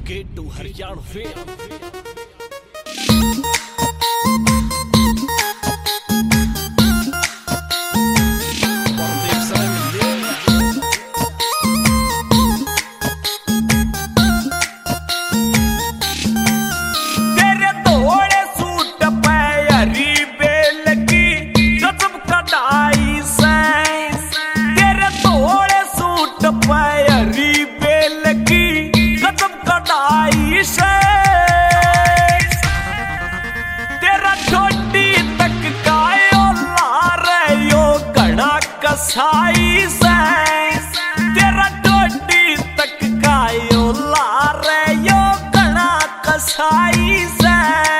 Get to Haryana. कसाई से तेरा टोटी तक कायो लारे यो कणा कसाई से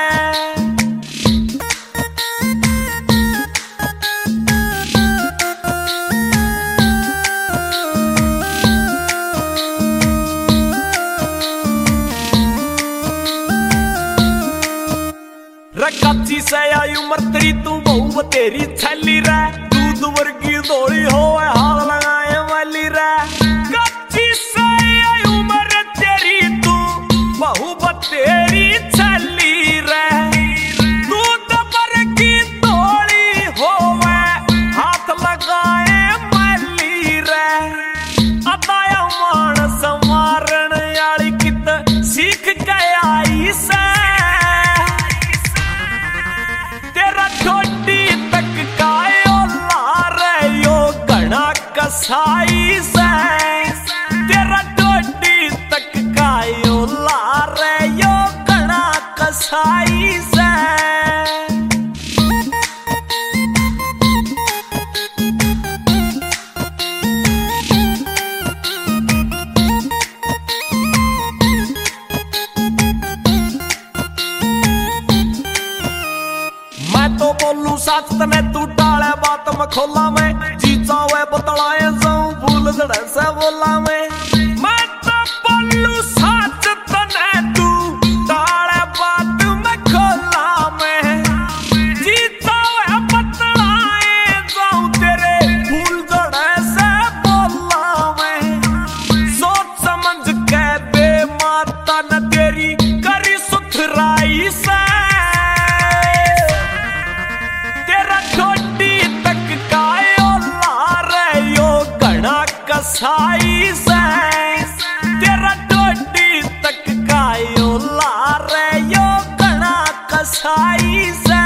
रकाची से आई उम्र तेरी तू बहु तेरी छली रे दूध वर्गी दौड़ी हो हाल लगाए वाली रे कच्ची से आई उम्र तेरी तू बहु तेरी छली रे दूध वर्गी दौड़ी हो हाथ लगाए वाली रे अताया मानस मारण याली कित सीख गया से कसाई से तेरा टोटी तक कायो लारे यो कणा कसाई से मैं तो बोलू सच तने तू डाले बात में खोला में जीचा वे बतलाए जाऊं भूल जड़े से बोला मैं तो बोलू सच तने तू डाले बात में खोला में जीचा वे बतलाए जाऊं तेरे भूल जड़े से बोला में सोच समझ के बे माता न तेरी करी सुथराई से कसाई से तेरा टोटी तक कायो लारे यो कणा कसाई से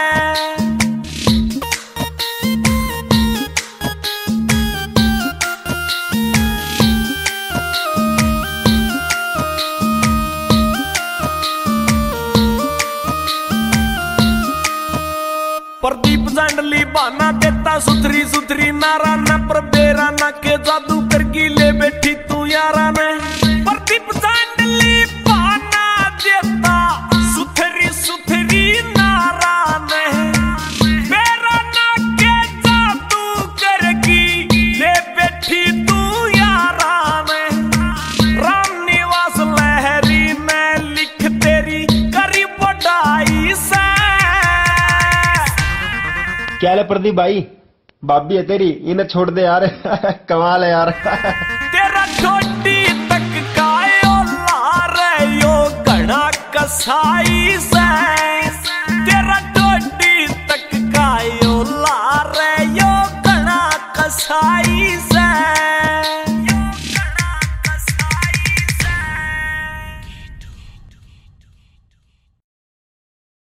प्रदीप जांडली बाना देता सुथरी सुथरी नारा न पर बेरा न के जादू करगी ले बैठी तू यारा ने प्रदीप जांडली बाना देता सुथरी सुथरी नारा ने बेरा न के जादू करगी ले बैठी तू यारा ने राम निवास लहरी ने लिख तेरी करी बढ़ाई से क्या है प्रदीप भाई भाभी है तेरी इन्हें छोड़ दे यार कमाल है यार तेरा टोटी तक कायो लारे यो कणा कसाई